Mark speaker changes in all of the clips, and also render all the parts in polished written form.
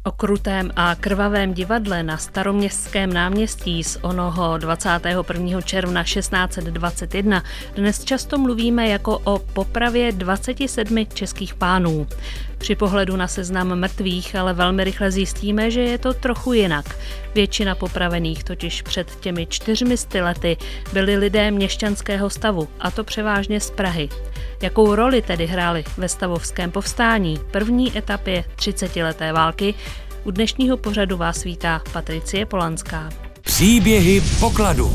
Speaker 1: O krutém a krvavém divadle na Staroměstském náměstí z onoho 21. června 1621 dnes často mluvíme jako o popravě 27 českých pánů. Při pohledu na seznam mrtvých ale velmi rychle zjistíme, že je to trochu jinak. Většina popravených totiž před těmi 400 lety byli lidé měšťanského stavu, a to převážně z Prahy. Jakou roli tedy hráli ve stavovském povstání, první etapě 30leté války? U dnešního pořadu vás vítá Patricie Polanská.
Speaker 2: Příběhy pokladu.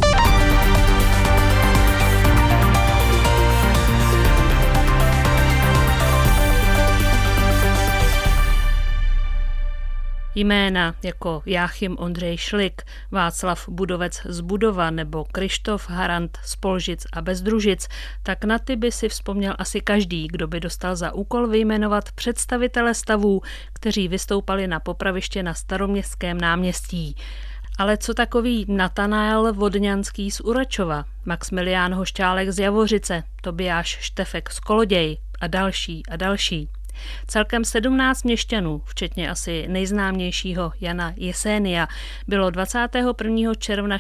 Speaker 1: Jména jako Jáchym Ondřej Šlik, Václav Budovec z Budova nebo Kryštof Harant z Polžic a Bezdružic, tak na ty by si vzpomněl asi každý, kdo by dostal za úkol vyjmenovat představitele stavů, kteří vystoupali na popraviště na Staroměstském náměstí. Ale co takový Natanael Vodňanský z Uračova, Maxmilián Hošťálek z Javořice, Tobiáš Štefek z Koloděj a další a další. Celkem 17 měšťanů, včetně asi nejznámějšího Jana Jesénia, bylo 21. června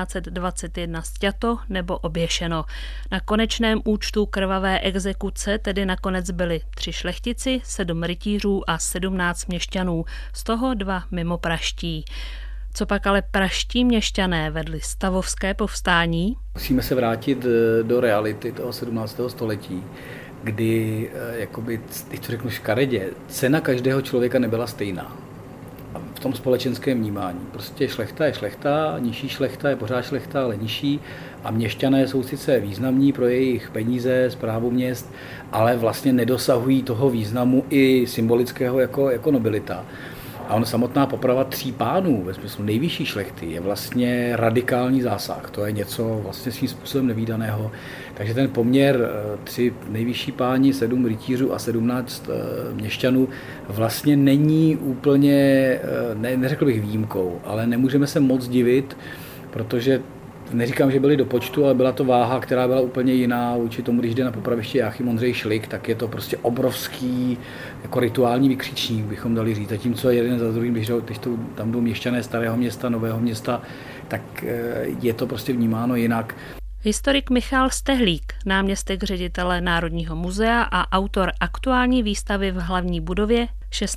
Speaker 1: 1621 sťato nebo oběšeno. Na konečném účtu krvavé exekuce tedy nakonec byli 3 šlechtici, 7 rytířů a 17 měšťanů, z toho 2 mimo praští. Co pak ale praští měšťané vedli stavovské povstání?
Speaker 3: Musíme se vrátit do reality toho 17. století, kdy, jakoby, když to řeknu škaredě, cena každého člověka nebyla stejná. V tom společenském vnímání. Prostě šlechta je šlechta, nižší šlechta je pořád šlechta, ale nižší. A měšťané jsou sice významní pro jejich peníze, správu měst, ale vlastně nedosahují toho významu i symbolického jako nobilita. A on samotná poprava 3 pánů ve smyslu nejvyšší šlechty je vlastně radikální zásah. To je něco vlastně svým způsobem nevídaného. Takže ten poměr 3 nejvyšší páni, 7 rytířů a 17 měšťanů vlastně není úplně, neřekl bych výjimkou, ale nemůžeme se moc divit, protože neříkám, že byli do počtu, ale byla to váha, která byla úplně jiná vůči tomu, když jde na popraviště Jáchym Ondřej Šlik, tak je to prostě obrovský jako rituální vykřičník, bychom dali říct. Zatímco jeden za druhým, když tam jdou měšťané Starého Města, Nového Města, tak je to prostě vnímáno jinak.
Speaker 1: Historik Michal Stehlík, náměstek ředitele Národního muzea a autor aktuální výstavy v hlavní budově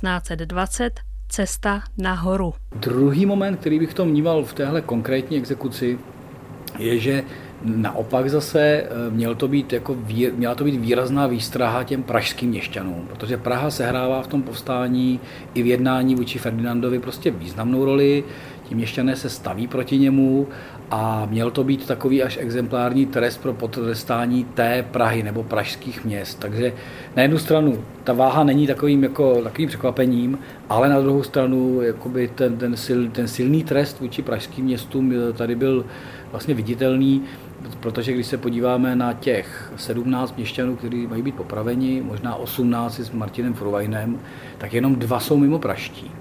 Speaker 1: 1620 Cesta na horu.
Speaker 3: Druhý moment, který bych to vnímal v téhle konkrétní exekuci, je, že naopak zase měla to být výrazná výstraha těm pražským měšťanům, protože Praha sehrává v tom povstání i v jednání vůči Ferdinandovi prostě významnou roli, ti měšťané se staví proti němu a měl to být takový až exemplární trest pro potrestání té Prahy nebo pražských měst. Takže na jednu stranu ta váha není takovým překvapením, ale na druhou stranu jakoby ten silný trest vůči pražským městům tady byl vlastně viditelný, protože když se podíváme na těch 17 měšťanů, kteří mají být popraveni, možná 18 s Martinem Furvajnem, tak jenom 2 jsou mimo praští.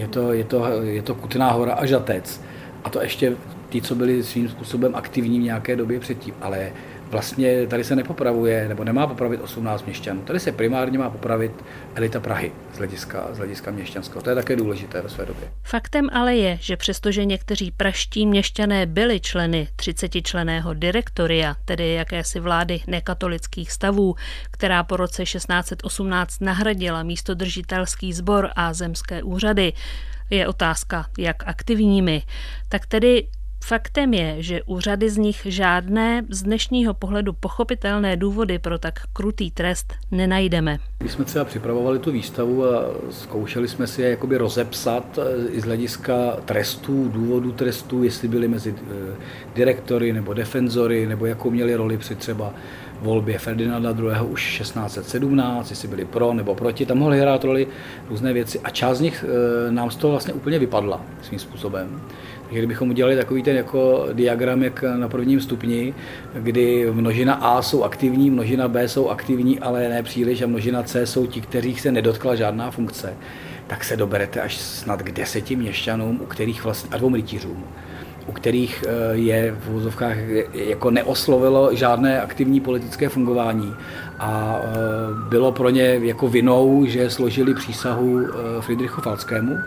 Speaker 3: Je to Kutná Hora a Žatec. A to ještě ti, co byli svým způsobem aktivní v nějaké době předtím. Ale vlastně tady se nepopravuje, nebo nemá popravit 18 měšťanů. Tady se primárně má popravit elita Prahy z hlediska měšťanského. To je také důležité ve své době.
Speaker 1: Faktem ale je, že přestože někteří praští měšťané byli členy 30členného direktoria, tedy jakési vlády nekatolických stavů, která po roce 1618 nahradila místodržitelský sbor a zemské úřady, je otázka, jak aktivními, tak tedy faktem je, že u řady z nich žádné z dnešního pohledu pochopitelné důvody pro tak krutý trest nenajdeme.
Speaker 3: Když jsme třeba připravovali tu výstavu a zkoušeli jsme si je jakoby rozepsat i z hlediska trestů, důvodů trestů, jestli byli mezi direktory nebo defenzory, nebo jakou měli roli při třeba volbě Ferdinanda II. Už 1617, jestli byli pro nebo proti, tam mohli hrát roli různé věci a část z nich nám z toho vlastně úplně vypadla svým způsobem. Takže kdybychom udělali takový ten jako diagram, jak na prvním stupni, kdy množina A jsou aktivní, množina B jsou aktivní, ale ne příliš, a množina C jsou ti, kterých se nedotkla žádná funkce, tak se doberete až snad k 10 měšťanům, u kterých vlastně, a 2 rytířům, u kterých je v uvozovkách jako neoslovilo žádné aktivní politické fungování a bylo pro ně jako vinou, že složili přísahu Fridrichu Falskému.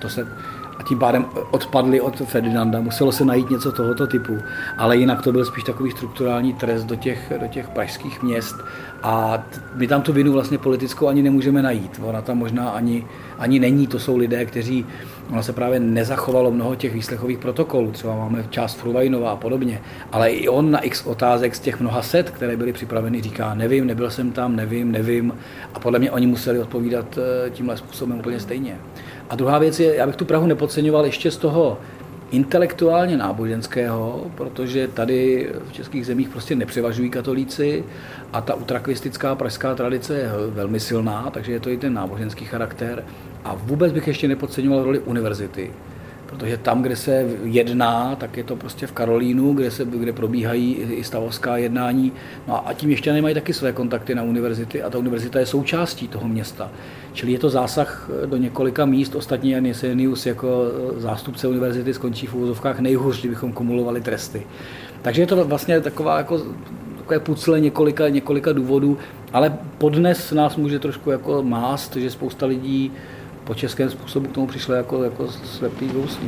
Speaker 3: A tím pádem odpadli od Ferdinanda, muselo se najít něco tohoto typu, ale jinak to byl spíš takový strukturální trest do těch pražských měst a my tam tu vinu vlastně politickou ani nemůžeme najít. Ona tam možná ani není, to jsou lidé, kteří, ono se právě nezachovalo mnoho těch výslechových protokolů, třeba máme část Fruvajnova a podobně, ale i on na x otázek z těch mnoha set, které byly připraveny, říká nevím, nebyl jsem tam, nevím a podle mě oni museli odpovídat tímhle způsobem úplně stejně. A druhá věc je, já bych tu Prahu nepodceňoval ještě z toho intelektuálně náboženského, protože tady v českých zemích prostě nepřevažují katolíci a ta utrakvistická pražská tradice je velmi silná, takže je to i ten náboženský charakter. A vůbec bych ještě nepodceňoval roli univerzity, protože tam, kde se jedná, tak je to prostě v Karolínu, kde probíhají i stavovská jednání. No a tím ještě nemají taky své kontakty na univerzity a ta univerzita je součástí toho města. Čili je to zásah do několika míst. Ostatně Jan Jesenius jako zástupce univerzity skončí v uvozovkách nejhůř, kdybychom kumulovali tresty. Takže je to vlastně takové pucle několika důvodů, ale podnes nás může trošku jako mást, že spousta lidí po českém způsobu k tomu přišlo jako slepý houslí.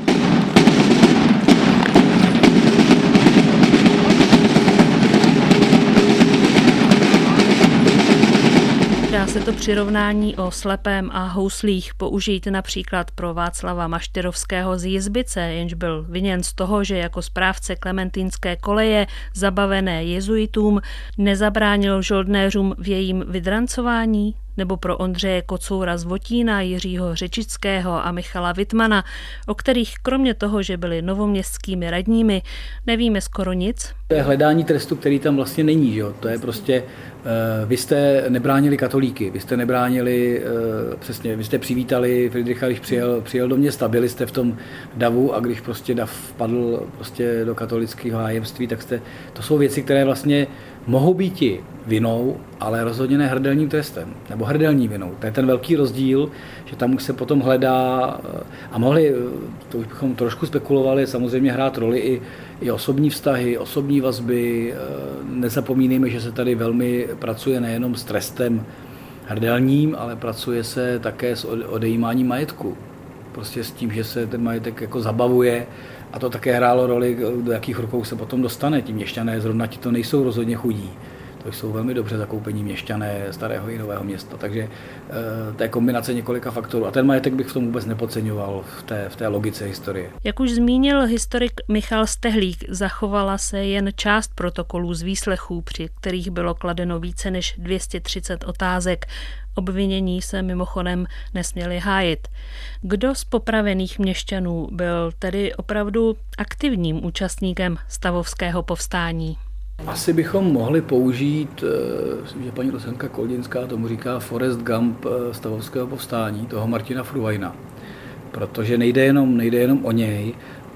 Speaker 1: Dá se to přirovnání o slepém a houslích použít například pro Václava Maštyrovského z Jizbice, jenž byl viněn z toho, že jako správce klementínské koleje zabavené jezuitům nezabránil žoldnéřům v jejím vydrancování? Nebo pro Ondřeje Kocoura z Votína, Jiřího Řečického a Michala Wittmana, o kterých kromě toho, že byli novoměstskými radními, nevíme skoro nic?
Speaker 3: To je hledání trestu, který tam vlastně není. Že? To je prostě, vy jste nebránili katolíky, vy jste nebránili, přesně, vy jste přivítali Friedricha, když přijel do města, byli jste v tom davu a když prostě dav padl prostě do katolického hájemství, tak to jsou věci, které vlastně mohou být i vinou, ale rozhodně ne hrdelním trestem, nebo hrdelní vinou. To je ten velký rozdíl, že tam už se potom hledá a mohli, to už bychom trošku spekulovali, samozřejmě hrát roli i osobní vztahy, osobní vazby. Nezapomínejme, že se tady velmi pracuje nejenom s trestem hrdelním, ale pracuje se také s odejímáním majetku. Prostě s tím, že se ten majetek jako zabavuje a to také hrálo roli, do jakých rukou se potom dostane. Ti měšťané zrovna ti to nejsou rozhodně chudí. To jsou velmi dobře zakoupení měšťané Starého i Nového Města. Takže to je kombinace několika faktorů. A ten majetek bych v tom vůbec nepodceňoval v té logice historie.
Speaker 1: Jak už zmínil historik Michal Stehlík, zachovala se jen část protokolů z výslechů, při kterých bylo kladeno více než 230 otázek. Obvinění se mimochodem nesměli hájit. Kdo z popravených měšťanů byl tedy opravdu aktivním účastníkem stavovského povstání?
Speaker 3: Asi bychom mohli použít, že paní docentka Koldinská tomu říká Forrest Gump stavovského povstání, toho Martina Fruvajna. Protože nejde jenom o něj,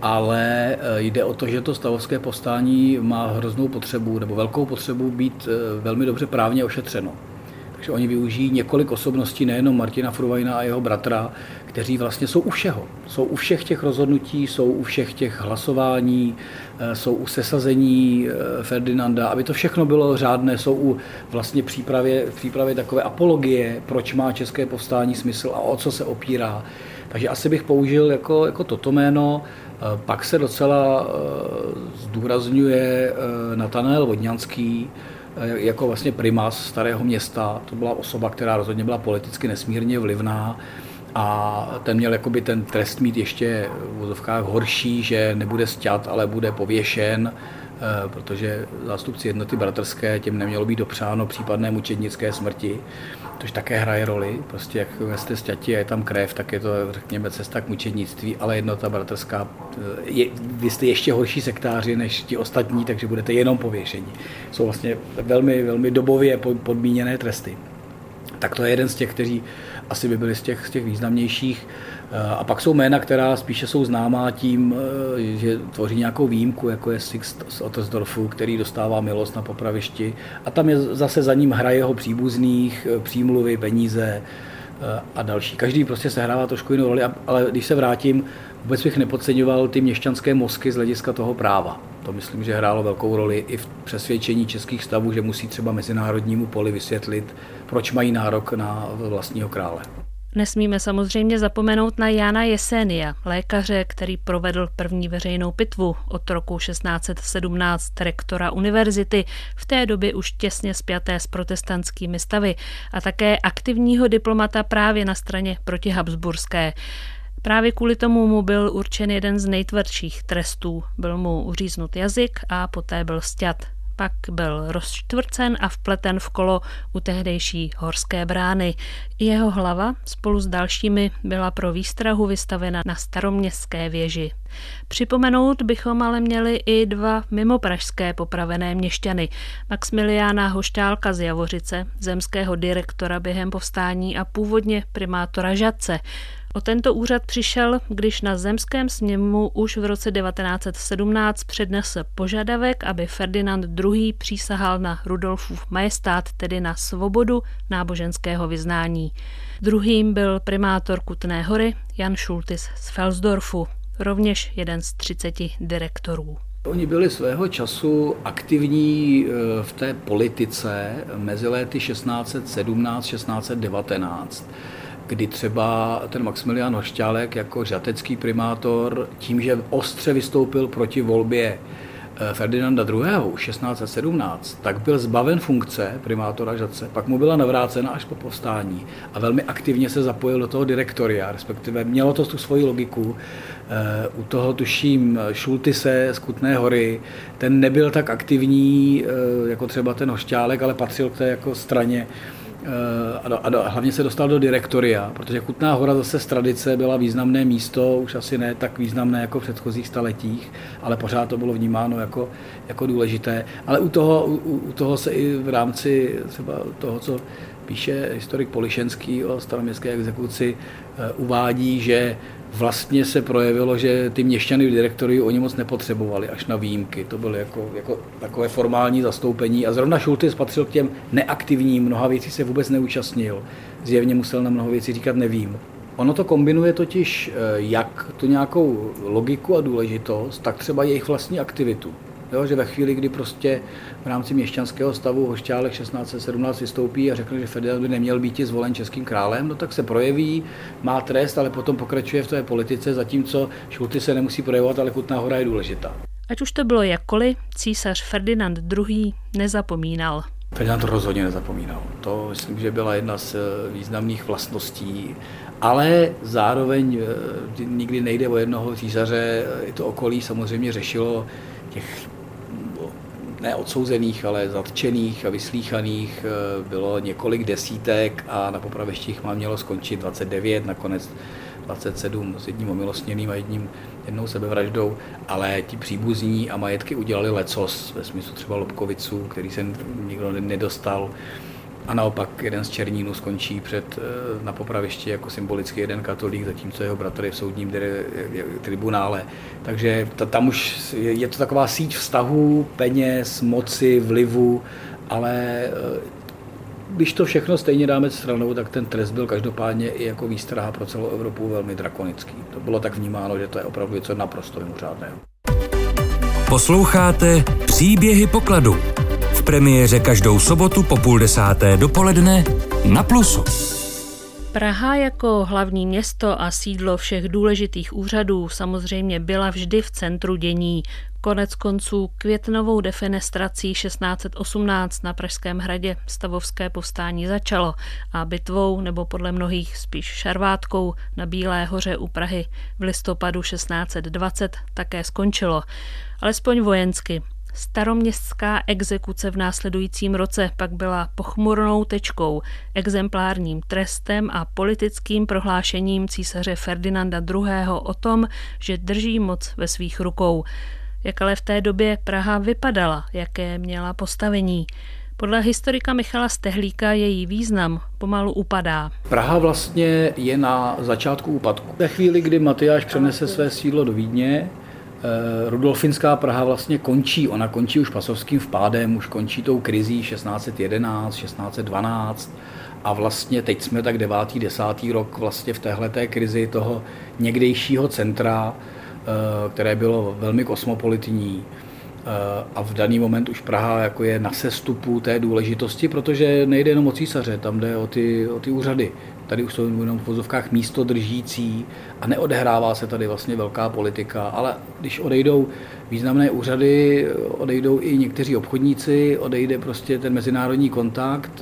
Speaker 3: ale jde o to, že to stavovské povstání má hroznou potřebu, nebo velkou potřebu být velmi dobře právně ošetřeno. Takže oni využijí několik osobností, nejenom Martina Fruvajna a jeho bratra, kteří vlastně jsou u všeho. Jsou u všech těch rozhodnutí, jsou u všech těch hlasování, jsou u sesazení Ferdinanda, aby to všechno bylo řádné, jsou u vlastně přípravě takové apologie, proč má české povstání smysl a o co se opírá. Takže asi bych použil jako toto jméno. Pak se docela zdůrazňuje Natanael Vodňanský, jako vlastně primas Starého Města. To byla osoba, která rozhodně byla politicky nesmírně vlivná a ten měl jakoby ten trest mít ještě v uvozovkách horší, že nebude sťat, ale bude pověšen, protože zástupci jednoty bratrské těm nemělo být dopřáno případné mučednické smrti, což také hraje roli. Prostě jak jste sťati a je tam krev, tak je to, řekněme, cesta k mučednictví, ale jednota bratrská, vy jste ještě horší sektáři než ti ostatní, takže budete jenom pověšení. Jsou vlastně velmi, velmi dobově podmíněné tresty. Tak to je jeden z těch, kteří asi by byli z těch významnějších. A pak jsou jména, která spíše jsou známá tím, že tvoří nějakou výjimku, jako je Sixt z Ottersdorfu, který dostává milost na popravišti. A tam je zase za ním hra jeho příbuzných, přímluvy, peníze a další. Každý prostě sehrává trošku jinou roli, ale když se vrátím, vůbec bych nepodceňoval ty měšťanské mozky z hlediska toho práva. To myslím, že hrálo velkou roli i v přesvědčení českých stavů, že musí třeba mezinárodnímu poli vysvětlit, proč mají nárok na vlastního krále.
Speaker 1: Nesmíme samozřejmě zapomenout na Jána Jesénia, lékaře, který provedl první veřejnou pitvu od roku 1617, rektora univerzity, v té době už těsně spjaté s protestantskými stavy, a také aktivního diplomata právě na straně protihabsburské. Právě kvůli tomu mu byl určen jeden z nejtvrdších trestů. Byl mu uříznut jazyk a poté byl sťat. Pak byl rozštvrcen a vpleten v kolo u tehdejší Horské brány. Jeho hlava spolu s dalšími byla pro výstrahu vystavena na Staroměstské věži. Připomenout bychom ale měli i dva mimopražské popravené měšťany. Maxmiliána Hošťálka z Javořice, zemského direktora během povstání a původně primátora Žatce. O tento úřad přišel, když na zemském sněmu už v roce 1917 přednesl požadavek, aby Ferdinand II. Přísahal na Rudolfův majestát, tedy na svobodu náboženského vyznání. Druhým byl primátor Kutné Hory Jan Šultis z Felsdorfu, rovněž jeden z 30 direktorů.
Speaker 3: Oni byli svého času aktivní v té politice mezi léty 1617-1619, kdy třeba ten Maxmilián Hošťálek jako žatecký primátor tím, že ostře vystoupil proti volbě Ferdinanda II. 1617, tak byl zbaven funkce primátora Žatce, pak mu byla navrácena až po povstání a velmi aktivně se zapojil do toho direktoria, respektive mělo to tu svoji logiku. U toho tuším Šultise z Kutné Hory, ten nebyl tak aktivní jako třeba ten Hošťálek, ale patřil k té jako straně a hlavně se dostal do direktoria, protože Kutná Hora zase z tradice byla významné místo, už asi ne tak významné jako v předchozích staletích, ale pořád to bylo vnímáno jako důležité. Ale u toho se i v rámci třeba toho, co píše historik Polišenský o staroměstské exekuci, uvádí, že vlastně se projevilo, že ty měšťany v direktoriu oni moc nepotřebovali, až na výjimky. To bylo jako takové formální zastoupení. A zrovna Šultis patřil k těm neaktivním, mnoha věcí se vůbec neúčastnil. Zjevně musel na mnoho věcí říkat nevím. Ono to kombinuje totiž jak tu nějakou logiku a důležitost, tak třeba jejich vlastní aktivitu. Jo, že ve chvíli, kdy prostě v rámci měšťanského stavu Hošťálek 1617 vystoupí a řekne, že Ferdinand by neměl být zvolen českým králem, no tak se projeví, má trest, ale potom pokračuje v té politice, zatímco Šulty se nemusí projevovat, ale Kutná Hora je důležitá.
Speaker 1: Ať už to bylo jakkoliv, císař Ferdinand II. Nezapomínal.
Speaker 3: Ferdinand rozhodně nezapomínal. To myslím, že byla jedna z významných vlastností, ale zároveň nikdy nejde o jednoho císaře, i to okolí samozřejmě řešilo těch ne odsouzených, ale zatčených a vyslýchaných bylo několik desítek a na popravištích mělo skončit 29, nakonec 27 s jedním omilostněným a jednou sebevraždou, ale ti příbuzní a majetky udělali lecos, ve smyslu třeba Lobkoviců, který se nikdo nedostal. A naopak jeden z Černínů skončí na popravišti jako symbolicky jeden katolík, zatímco jeho bratr je v soudním tribunále. Takže tam už je to taková síť vztahů, peněz, moci, vlivu, ale když to všechno stejně dáme stranou, tak ten trest byl každopádně i jako výstraha pro celou Evropu velmi drakonický. To bylo tak vnímáno, že to je opravdu něco naprosto mimořádného.
Speaker 2: Posloucháte Příběhy pokladu. V premiéře každou sobotu po 9:30 dopoledne na Plusu.
Speaker 1: Praha jako hlavní město a sídlo všech důležitých úřadů samozřejmě byla vždy v centru dění. Konec konců květnovou defenestrací 1618 na Pražském hradě stavovské povstání začalo a bitvou, nebo podle mnohých spíš šarvátkou na Bílé hoře u Prahy v listopadu 1620 také skončilo. Alespoň vojensky. Staroměstská exekuce v následujícím roce pak byla pochmurnou tečkou, exemplárním trestem a politickým prohlášením císaře Ferdinanda II. O tom, že drží moc ve svých rukou. Jak ale v té době Praha vypadala, jaké měla postavení? Podle historika Michala Stehlíka její význam pomalu upadá.
Speaker 3: Praha vlastně je na začátku úpadku. Ve chvíli, kdy Matyáš přenese své sídlo do Vídně, Rudolfinská Praha vlastně končí. Ona končí už pasovským vpádem, už končí tou krizí 1611, 1612 a vlastně teď jsme tak 9., 10. rok vlastně v téhleté krizi toho někdejšího centra, které bylo velmi kosmopolitní. A v daný moment už Praha jako je na sestupu té důležitosti, protože nejde jenom o císaře, tam jde o ty úřady. Tady už jsou jenom v vozovkách místo držící a neodehrává se tady vlastně velká politika, ale když odejdou významné úřady, odejdou i někteří obchodníci, odejde prostě ten mezinárodní kontakt.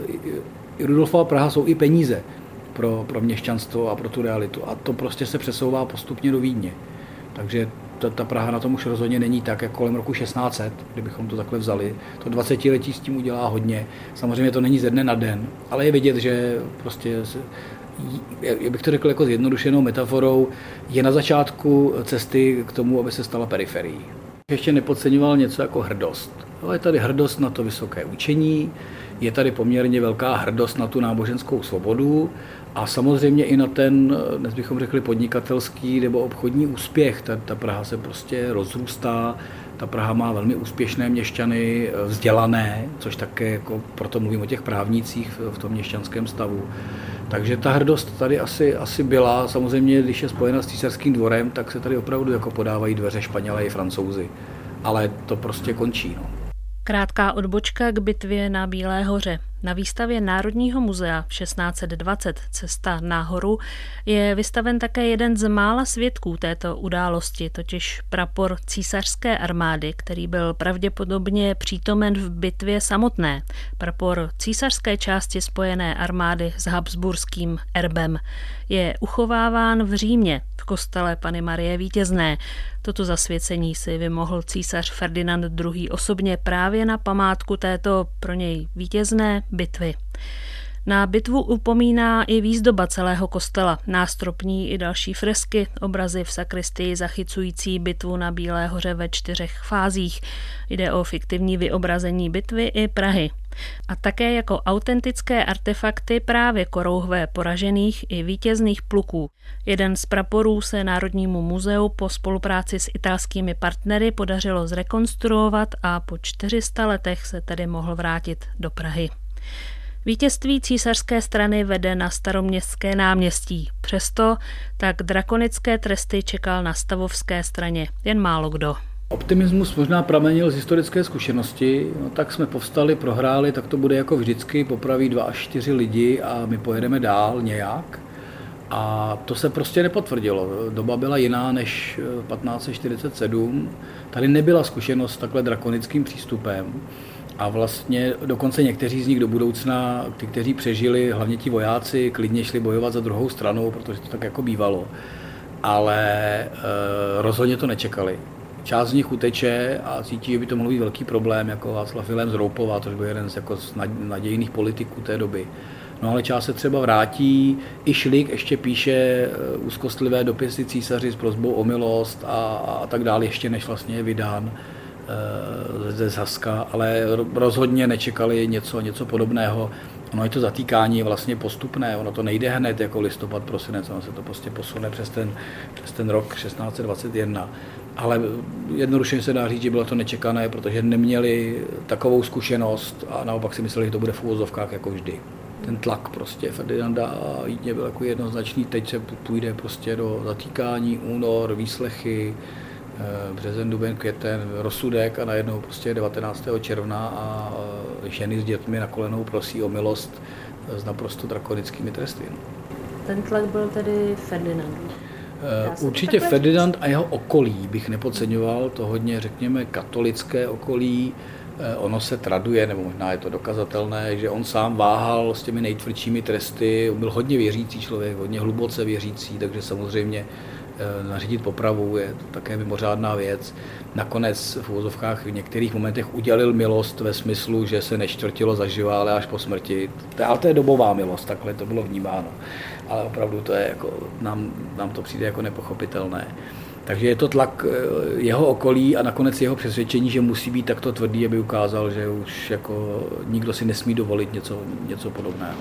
Speaker 3: I Rudolfova Praha jsou i peníze pro měšťanstvo a pro tu realitu. A to prostě se přesouvá postupně do Vídně. Takže ta Praha na tom už rozhodně není tak, jako kolem roku 1600, kdybychom to takhle vzali. To 20letí s tím udělá hodně. Samozřejmě to není ze dne na den, ale je vidět, že prostě, jak bych to řekl jako zjednodušenou metaforou, je na začátku cesty k tomu, aby se stala periferií. Ještě nepodceňoval něco jako hrdost. Ale je tady hrdost na to vysoké učení, je tady poměrně velká hrdost na tu náboženskou svobodu a samozřejmě i na ten, dnes bychom řekli, podnikatelský nebo obchodní úspěch. Ta Praha se prostě rozrůstá, ta Praha má velmi úspěšné měšťany, vzdělané, což také, jako proto mluvím o těch právnících v tom měšťanském stavu. Takže ta hrdost tady asi byla. Samozřejmě, když je spojena s císařským dvorem, tak se tady opravdu jako podávají dveře Španělé i Francouzi. Ale to prostě končí. No.
Speaker 1: Krátká odbočka k bitvě na Bílé hoře. Na výstavě Národního muzea v 1620 Cesta nahoru je vystaven také jeden z mála svědků této události, totiž prapor císařské armády, který byl pravděpodobně přítomen v bitvě samotné. Prapor císařské části spojené armády s habsburským erbem. Je uchováván v Římě, v kostele Panny Marie Vítězné. Toto zasvěcení si vymohl císař Ferdinand II. Osobně právě na památku této pro něj vítězné bitvy. Na bitvu upomíná i výzdoba celého kostela, nástropní i další fresky, obrazy v sakristii zachycující bitvu na Bílé hoře ve 4 fázích. Jde o fiktivní vyobrazení bitvy i Prahy. A také jako autentické artefakty právě korouhve poražených i vítězných pluků. Jeden z praporů se Národnímu muzeu po spolupráci s italskými partnery podařilo zrekonstruovat a po 400 letech se tedy mohl vrátit do Prahy. Vítězství císařské strany vede na Staroměstské náměstí. Přesto tak drakonické tresty čekal na stavovské straně jen málo kdo.
Speaker 3: Optimismus možná pramenil z historické zkušenosti, no, tak jsme povstali, prohráli, tak to bude jako vždycky, popraví 2 až 4 lidi a my pojedeme dál nějak. A to se prostě nepotvrdilo. Doba byla jiná než 1547. Tady nebyla zkušenost s takhle drakonickým přístupem. A vlastně dokonce někteří z nich do budoucna, ty, kteří přežili, hlavně ti vojáci, klidně šli bojovat za druhou stranu, protože to tak jako bývalo. Ale rozhodně to nečekali. Část z nich uteče a cítí, že by to mohl být velký problém, jako Václav Vilém z Roupova, což byl jeden z nadějných politiků té doby. No ale část se třeba vrátí, i Šlik ještě píše úzkostlivé dopisy císaři s prosbou o milost a tak dále, ještě než vlastně je vydán ze Zhaska, ale rozhodně nečekali něco podobného. Ono je to zatýkání vlastně postupné, ono to nejde hned jako listopad, prosinec, ono se to prostě posune přes ten rok 1621. Ale jednoduše se dá říct, že bylo to nečekané, protože neměli takovou zkušenost a naopak si mysleli, že to bude v uvozovkách jako vždy. Ten tlak prostě Ferdinanda a Vídně byl jako jednoznačný, teď se půjde prostě do zatýkání, únor, výslechy, březen, duben, květen, rozsudek a najednou prostě 19. června a ženy s dětmi na kolenou prosí o milost s naprosto drakonickými tresty.
Speaker 1: Ten tlak byl tedy Ferdinand.
Speaker 3: Určitě Ferdinand a jeho okolí bych nepodceňoval, to hodně, řekněme, katolické okolí. Ono se traduje, nebo možná je to dokazatelné, že on sám váhal s těmi nejtvrdšími tresty, byl hodně věřící člověk, hodně hluboce věřící, takže samozřejmě nařídit popravu je také mimořádná věc. Nakonec v uvozovkách v některých momentech udělil milost ve smyslu, že se nečtvrtilo zaživa, ale až po smrti. Ale to je dobová milost, takhle to bylo vnímáno. Ale opravdu to je jako, nám to přijde jako nepochopitelné. Takže je to tlak jeho okolí a nakonec jeho přesvědčení, že musí být takto tvrdý, aby ukázal, že už jako nikdo si nesmí dovolit něco podobného.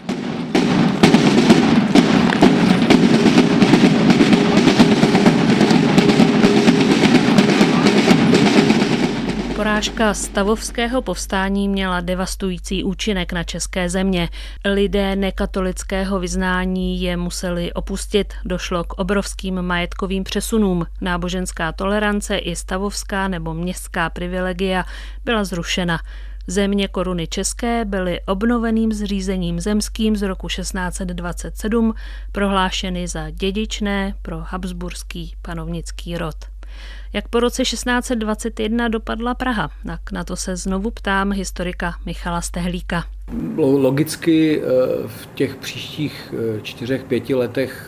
Speaker 1: Porážka stavovského povstání měla devastující účinek na české země. Lidé nekatolického vyznání je museli opustit, došlo k obrovským majetkovým přesunům. Náboženská tolerance i stavovská nebo městská privilegia byla zrušena. Země koruny české byly obnoveným zřízením zemským z roku 1627 prohlášeny za dědičné pro habsburský panovnický rod. Jak po roce 1621 dopadla Praha? Tak na to se znovu ptám historika Michala Stehlíka.
Speaker 3: Logicky v těch příštích 4-5 letech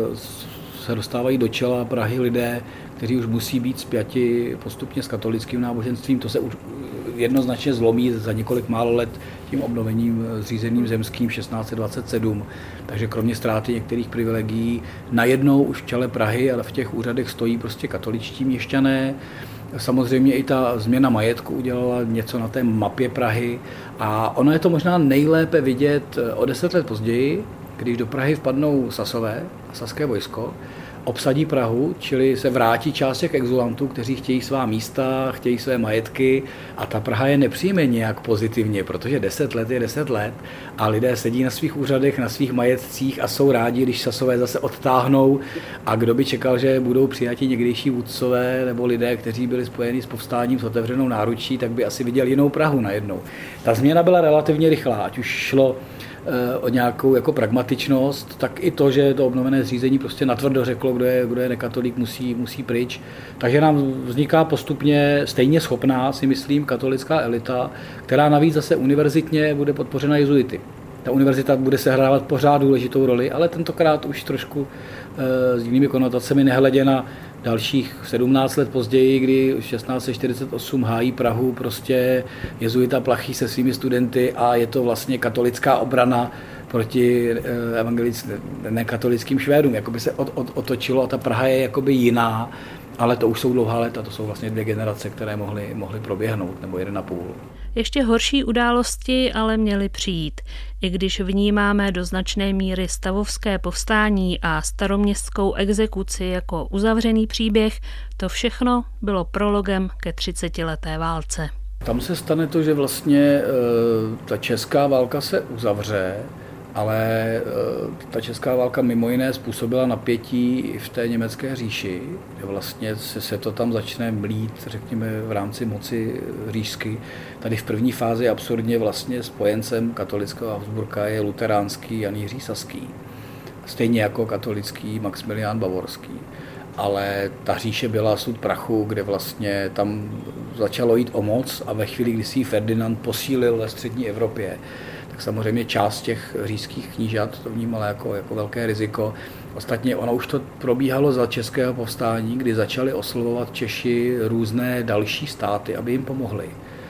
Speaker 3: se dostávají do čela Prahy lidé, kteří už musí být spjati postupně s katolickým náboženstvím. To se už jednoznačně zlomí za několik málo let tím obnovením zřízeným zemským 1627. Takže kromě ztráty některých privilegií najednou už v čele Prahy, ale v těch úřadech stojí prostě katoličtí měšťané. Samozřejmě i ta změna majetku udělala něco na té mapě Prahy a ono je to možná nejlépe vidět o 10 let později, když do Prahy vpadnou Sasové a saské vojsko, obsadí Prahu, čili se vrátí část těch exulantů, kteří chtějí svá místa, chtějí své majetky a ta Praha je nepřijme nějak pozitivně, protože 10 let je 10 let a lidé sedí na svých úřadech, na svých majetcích a jsou rádi, když Sasové zase odtáhnou a kdo by čekal, že budou přijati někdejší vůdcové nebo lidé, kteří byli spojeni s povstáním s otevřenou náručí, tak by asi viděl jinou Prahu najednou. Ta změna byla relativně rychlá, ať už šlo o nějakou jako pragmatičnost, tak i to, že to obnovené zřízení prostě natvrdo řeklo, kdo je nekatolík, musí pryč. Takže nám vzniká postupně stejně schopná, si myslím, katolická elita, která navíc zase univerzitně bude podpořena jezuity. Ta univerzita bude sehrávat pořád důležitou roli, ale tentokrát už trošku s jinými konotacemi, nehledě na dalších 17 let později, kdy 1648 hájí Prahu prostě jezuita Plachý se svými studenty a je to vlastně katolická obrana proti nekatolickým Švédům. Jakoby se otočilo a ta Praha je jakoby jiná, ale to už jsou dlouhá léta, to jsou vlastně 2 generace, které mohly proběhnout, nebo 1,5.
Speaker 1: Ještě horší události ale měly přijít. I když vnímáme do značné míry stavovské povstání a staroměstskou exekuci jako uzavřený příběh, to všechno bylo prologem ke 30leté válce.
Speaker 3: Tam se stane to, že vlastně ta česká válka se uzavře, ale ta česká válka mimo jiné způsobila napětí i v té německé říši, kde vlastně se to tam začne mlít, řekněme, v rámci moci říšsky. Tady v první fázi absurdně vlastně spojencem katolického Habsburka je luteránský Jan Jiří Saský, stejně jako katolický Maxmilián Bavorský. Ale ta říše byla sud prachu, kde vlastně tam začalo jít o moc a ve chvíli, kdy si Ferdinand posílil ve střední Evropě, tak samozřejmě část těch říšských knížat to vnímala jako velké riziko. Ostatně ono už to probíhalo za českého povstání, kdy začali oslovovat Češi různé další státy, aby jim pomohli.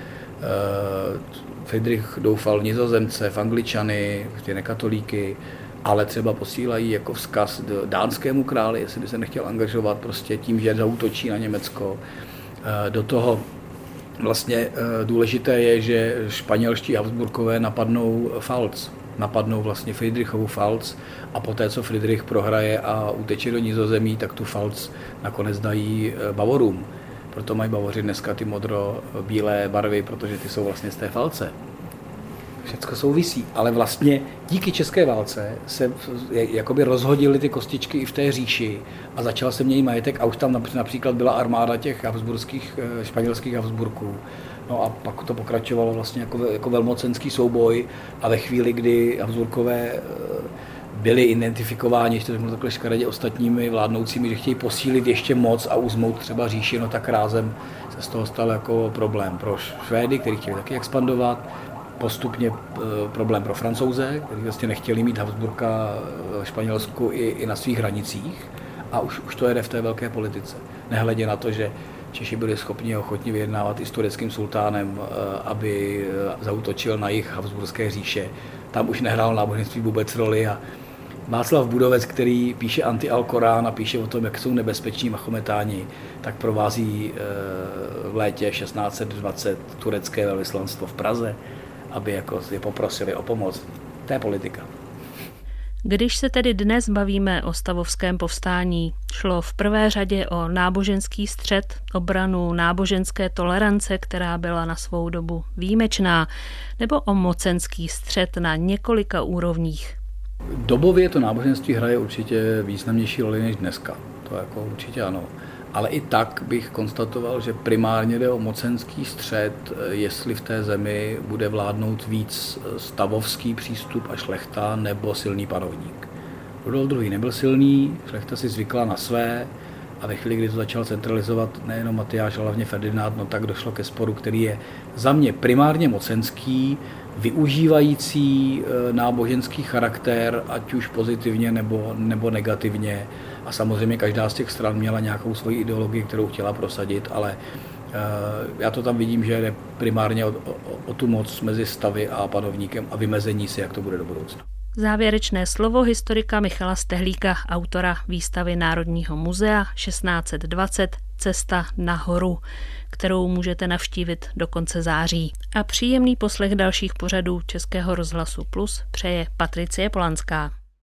Speaker 3: Friedrich doufal v Nizozemce, v Angličany, v ty nekatolíky, ale třeba posílají jako vzkaz dánskému králi, jestli by se nechtěl angažovat prostě tím, že zaútočí na Německo. Do toho vlastně důležité je, že španělští Habsburkové napadnou Pfalz, napadnou vlastně Friedrichovu Pfalz a poté, co Friedrich prohraje a uteče do Nizozemí, tak tu Pfalz nakonec dají Bavorům. Proto mají Bavoři dneska ty modro-bílé barvy, protože ty jsou vlastně z té Pfalze. Všecko souvisí, ale vlastně díky české válce se jakoby rozhodily ty kostičky i v té říši a začal se měnit majetek a už tam například byla armáda těch španělských Habsburků. No a pak to pokračovalo vlastně jako velmocenský souboj a ve chvíli, kdy Habsburkové byli identifikováni, ještě takhle škaredě ostatními vládnoucími, že chtějí posílit ještě moc a uzmout třeba říši, no tak rázem se z toho stal jako problém pro Švédy, kteří chtěli taky expandovat, postupně problém pro Francouze, kteří vlastně nechtěli mít Habsburka v Španělsku i na svých hranicích a už to jede v té velké politice. Nehledě na to, že Češi byli schopni ochotni vyjednávat i s tureckým sultánem, aby zaútočil na jih Habsburské říše. Tam už nehrál náboženství vůbec roli a Václav Budovec, který píše Anti-Alkorán a píše o tom, jak jsou nebezpeční mahometáni, tak provází v létě 1620 turecké velvyslanstvo v Praze, aby jako je poprosili o pomoc. To je politika.
Speaker 1: Když se tedy dnes bavíme o stavovském povstání, šlo v prvé řadě o náboženský střet, obranu náboženské tolerance, která byla na svou dobu výjimečná, nebo o mocenský střet na několika úrovních?
Speaker 3: Dobově to náboženství hraje určitě významnější roli než dneska. to jako určitě ano. Ale i tak bych konstatoval, že primárně jde o mocenský střet, jestli v té zemi bude vládnout víc stavovský přístup a šlechta nebo silný panovník. Rudolf II. Nebyl silný, šlechta si zvykla na své a ve chvíli, kdy to začal centralizovat nejenom Matyáš, ale hlavně Ferdinand, no tak došlo ke sporu, který je za mě primárně mocenský, využívající náboženský charakter, ať už pozitivně nebo negativně. A samozřejmě každá z těch stran měla nějakou svoji ideologii, kterou chtěla prosadit, ale já to tam vidím, že jde primárně o tu moc mezi stavy a panovníkem a vymezení si, jak to bude do budoucna.
Speaker 1: Závěrečné slovo historika Michala Stehlíka, autora výstavy Národního muzea 1620 Cesta nahoru, kterou můžete navštívit do konce září. A příjemný poslech dalších pořadů Českého rozhlasu Plus přeje Patricie Polanská.